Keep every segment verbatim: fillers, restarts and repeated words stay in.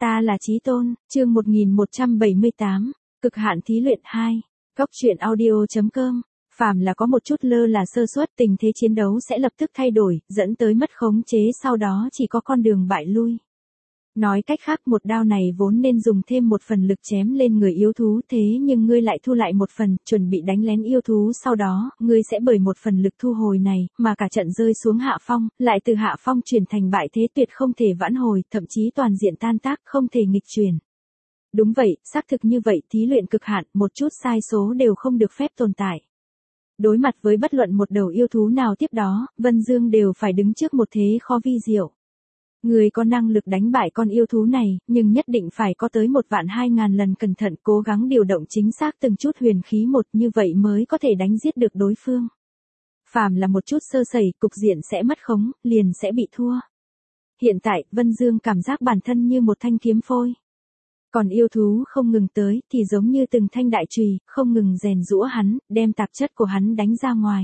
Ta là Chí Tôn, chương một nghìn một trăm bảy mươi tám, cực hạn thí luyện hai, góc truyện audio chấm com. Phàm là có một chút lơ là sơ suất, tình thế chiến đấu sẽ lập tức thay đổi, dẫn tới mất khống chế, sau đó chỉ có con đường bại lui. Nói cách khác, một đao này vốn nên dùng thêm một phần lực chém lên người yêu thú, thế nhưng ngươi lại thu lại một phần, chuẩn bị đánh lén yêu thú, sau đó, ngươi sẽ bởi một phần lực thu hồi này, mà cả trận rơi xuống hạ phong, lại từ hạ phong chuyển thành bại thế, tuyệt không thể vãn hồi, thậm chí toàn diện tan tác, không thể nghịch chuyển. Đúng vậy, xác thực như vậy, thí luyện cực hạn, một chút sai số đều không được phép tồn tại. Đối mặt với bất luận một đầu yêu thú nào tiếp đó, Vân Dương đều phải đứng trước một thế khó vi diệu. Người có năng lực đánh bại con yêu thú này, nhưng nhất định phải có tới một vạn hai ngàn lần cẩn thận, cố gắng điều động chính xác từng chút huyền khí một, như vậy mới có thể đánh giết được đối phương. Phàm là một chút sơ sẩy, cục diện sẽ mất khống, liền sẽ bị thua. Hiện tại, Vân Dương cảm giác bản thân như một thanh kiếm phôi. Còn yêu thú không ngừng tới, thì giống như từng thanh đại chùy, không ngừng rèn giũa hắn, đem tạp chất của hắn đánh ra ngoài.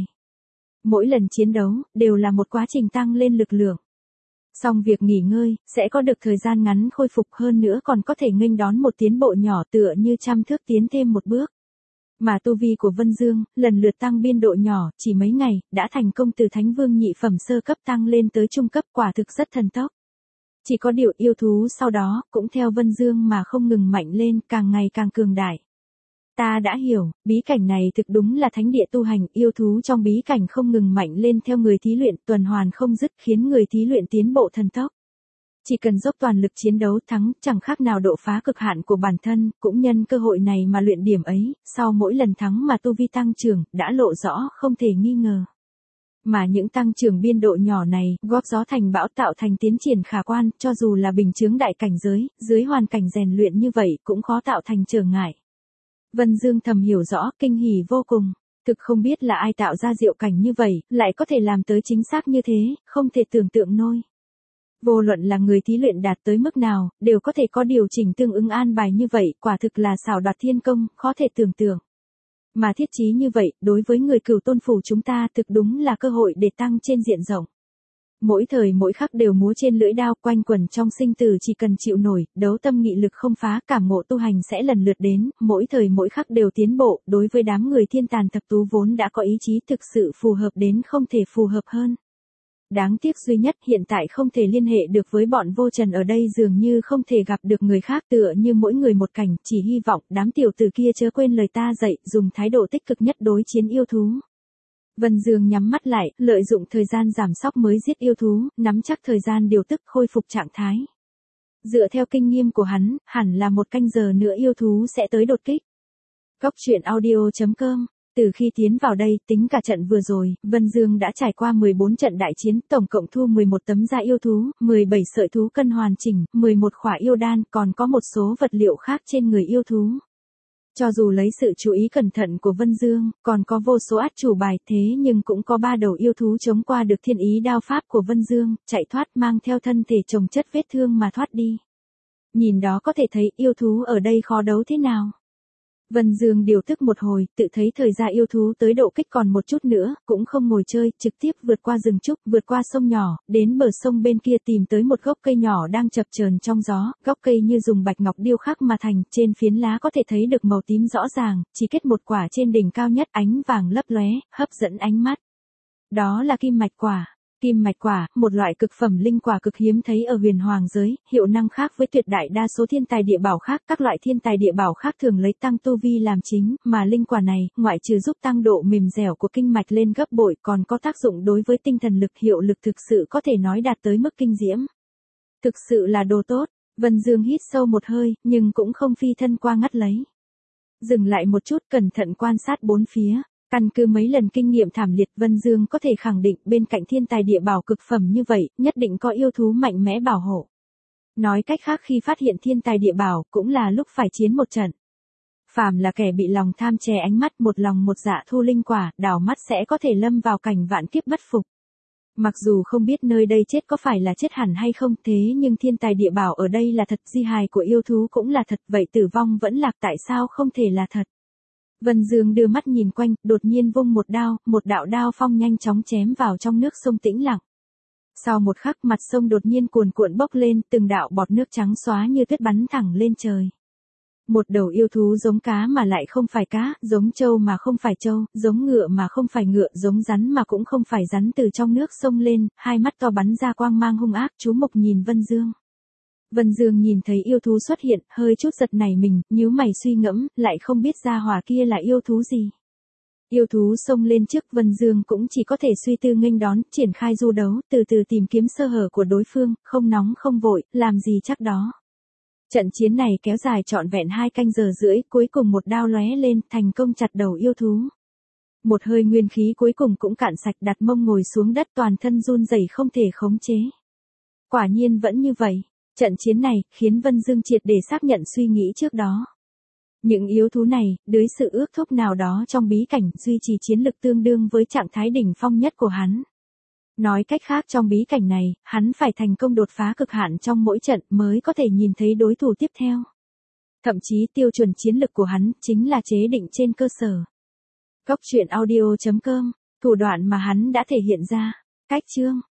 Mỗi lần chiến đấu, đều là một quá trình tăng lên lực lượng. Xong việc nghỉ ngơi, sẽ có được thời gian ngắn khôi phục, hơn nữa còn có thể nghênh đón một tiến bộ nhỏ, tựa như trăm thước tiến thêm một bước. Mà tu vi của Vân Dương, lần lượt tăng biên độ nhỏ, chỉ mấy ngày, đã thành công từ Thánh Vương nhị phẩm sơ cấp tăng lên tới trung cấp, quả thực rất thần tốc. Chỉ có điều yêu thú sau đó, cũng theo Vân Dương mà không ngừng mạnh lên, càng ngày càng cường đại. Ta đã hiểu, bí cảnh này thực đúng là thánh địa tu hành, yêu thú trong bí cảnh không ngừng mạnh lên theo người thí luyện, tuần hoàn không dứt, khiến người thí luyện tiến bộ thần tốc. Chỉ cần dốc toàn lực chiến đấu thắng, chẳng khác nào độ phá cực hạn của bản thân, cũng nhân cơ hội này mà luyện điểm ấy, sau mỗi lần thắng mà tu vi tăng trưởng, đã lộ rõ, không thể nghi ngờ. Mà những tăng trưởng biên độ nhỏ này, góp gió thành bão tạo thành tiến triển khả quan, cho dù là bình chướng đại cảnh giới, dưới hoàn cảnh rèn luyện như vậy, cũng khó tạo thành trở ngại. Vân Dương thầm hiểu rõ, kinh hỉ vô cùng. Thực không biết là ai tạo ra diệu cảnh như vậy, lại có thể làm tới chính xác như thế, không thể tưởng tượng nổi. Vô luận là người thí luyện đạt tới mức nào, đều có thể có điều chỉnh tương ứng an bài như vậy, quả thực là xảo đoạt thiên công, khó thể tưởng tượng. Mà thiết chí như vậy, đối với người Cửu Tôn phủ chúng ta thực đúng là cơ hội để tăng trên diện rộng. Mỗi thời mỗi khắc đều múa trên lưỡi đao, quanh quẩn trong sinh tử, chỉ cần chịu nổi, đấu tâm nghị lực không phá, cảm ngộ tu hành sẽ lần lượt đến, mỗi thời mỗi khắc đều tiến bộ, đối với đám người thiên tàn thập tú vốn đã có ý chí thực sự phù hợp đến không thể phù hợp hơn. Đáng tiếc duy nhất hiện tại không thể liên hệ được với bọn vô trần ở đây, dường như không thể gặp được người khác, tựa như mỗi người một cảnh, chỉ hy vọng đám tiểu tử kia chớ quên lời ta dạy, dùng thái độ tích cực nhất đối chiến yêu thú. Vân Dương nhắm mắt lại, lợi dụng thời gian giảm sóc mới giết yêu thú, nắm chắc thời gian điều tức khôi phục trạng thái. Dựa theo kinh nghiệm của hắn, hẳn là một canh giờ nữa yêu thú sẽ tới đột kích. Góc truyện audio chấm com. Từ khi tiến vào đây, tính cả trận vừa rồi, Vân Dương đã trải qua mười bốn trận đại chiến, tổng cộng thu mười một tấm da yêu thú, mười bảy sợi thú cân hoàn chỉnh, mười một khỏa yêu đan, còn có một số vật liệu khác trên người yêu thú. Cho dù lấy sự chú ý cẩn thận của Vân Dương, còn có vô số át chủ bài, thế nhưng cũng có ba đầu yêu thú chống qua được thiên ý đao pháp của Vân Dương, chạy thoát, mang theo thân thể chồng chất vết thương mà thoát đi. Nhìn đó có thể thấy yêu thú ở đây khó đấu thế nào. Vân Dương điều tức một hồi, tự thấy thời gian yêu thú tới độ kích còn một chút nữa, cũng không ngồi chơi, trực tiếp vượt qua rừng trúc, vượt qua sông nhỏ, đến bờ sông bên kia tìm tới một gốc cây nhỏ đang chập chờn trong gió, gốc cây như dùng bạch ngọc điêu khắc mà thành, trên phiến lá có thể thấy được màu tím rõ ràng, chỉ kết một quả trên đỉnh cao nhất, ánh vàng lấp lóe, hấp dẫn ánh mắt. Đó là kim mạch quả. Kim mạch quả, một loại cực phẩm linh quả cực hiếm thấy ở huyền hoàng giới, hiệu năng khác với tuyệt đại đa số thiên tài địa bảo khác, các loại thiên tài địa bảo khác thường lấy tăng tu vi làm chính, mà linh quả này, ngoại trừ giúp tăng độ mềm dẻo của kinh mạch lên gấp bội, còn có tác dụng đối với tinh thần lực, hiệu lực thực sự có thể nói đạt tới mức kinh diễm. Thực sự là đồ tốt. Vân Dương hít sâu một hơi, nhưng cũng không phi thân qua ngắt lấy. Dừng lại một chút, cẩn thận quan sát bốn phía. Căn cứ mấy lần kinh nghiệm thảm liệt, Vân Dương có thể khẳng định bên cạnh thiên tài địa bảo cực phẩm như vậy, nhất định có yêu thú mạnh mẽ bảo hộ. Nói cách khác, khi phát hiện thiên tài địa bảo, cũng là lúc phải chiến một trận. Phàm là kẻ bị lòng tham chè ánh mắt, một lòng một dạ thu linh quả, đảo mắt sẽ có thể lâm vào cảnh vạn kiếp bất phục. Mặc dù không biết nơi đây chết có phải là chết hẳn hay không, thế nhưng thiên tài địa bảo ở đây là thật, di hài của yêu thú cũng là thật, vậy tử vong vẫn lạc tại sao không thể là thật. Vân Dương đưa mắt nhìn quanh, đột nhiên vung một đao, một đạo đao phong nhanh chóng chém vào trong nước sông tĩnh lặng. Sau một khắc mặt sông đột nhiên cuồn cuộn bốc lên, từng đạo bọt nước trắng xóa như tuyết bắn thẳng lên trời. Một đầu yêu thú giống cá mà lại không phải cá, giống trâu mà không phải trâu, giống ngựa mà không phải ngựa, giống rắn mà cũng không phải rắn từ trong nước sông lên, hai mắt to bắn ra quang mang hung ác, chú mục nhìn Vân Dương. Vân Dương nhìn thấy yêu thú xuất hiện, hơi chút giật nảy mình, nhíu mày suy ngẫm, lại không biết ra hỏa kia là yêu thú gì. Yêu thú xông lên trước, Vân Dương cũng chỉ có thể suy tư nghênh đón, triển khai du đấu, từ từ tìm kiếm sơ hở của đối phương, không nóng không vội, làm gì chắc đó. Trận chiến này kéo dài trọn vẹn hai canh giờ rưỡi, cuối cùng một đao lóe lên, thành công chặt đầu yêu thú. Một hơi nguyên khí cuối cùng cũng cạn sạch, đặt mông ngồi xuống đất, toàn thân run rẩy không thể khống chế. Quả nhiên vẫn như vậy, trận chiến này khiến Vân Dương triệt để xác nhận suy nghĩ trước đó. Những yếu thú này, dưới sự ước thúc nào đó trong bí cảnh, duy trì chiến lực tương đương với trạng thái đỉnh phong nhất của hắn. Nói cách khác, trong bí cảnh này, hắn phải thành công đột phá cực hạn trong mỗi trận mới có thể nhìn thấy đối thủ tiếp theo. Thậm chí tiêu chuẩn chiến lực của hắn chính là chế định trên cơ sở Góc truyện audio chấm com, thủ đoạn mà hắn đã thể hiện ra. Cách chương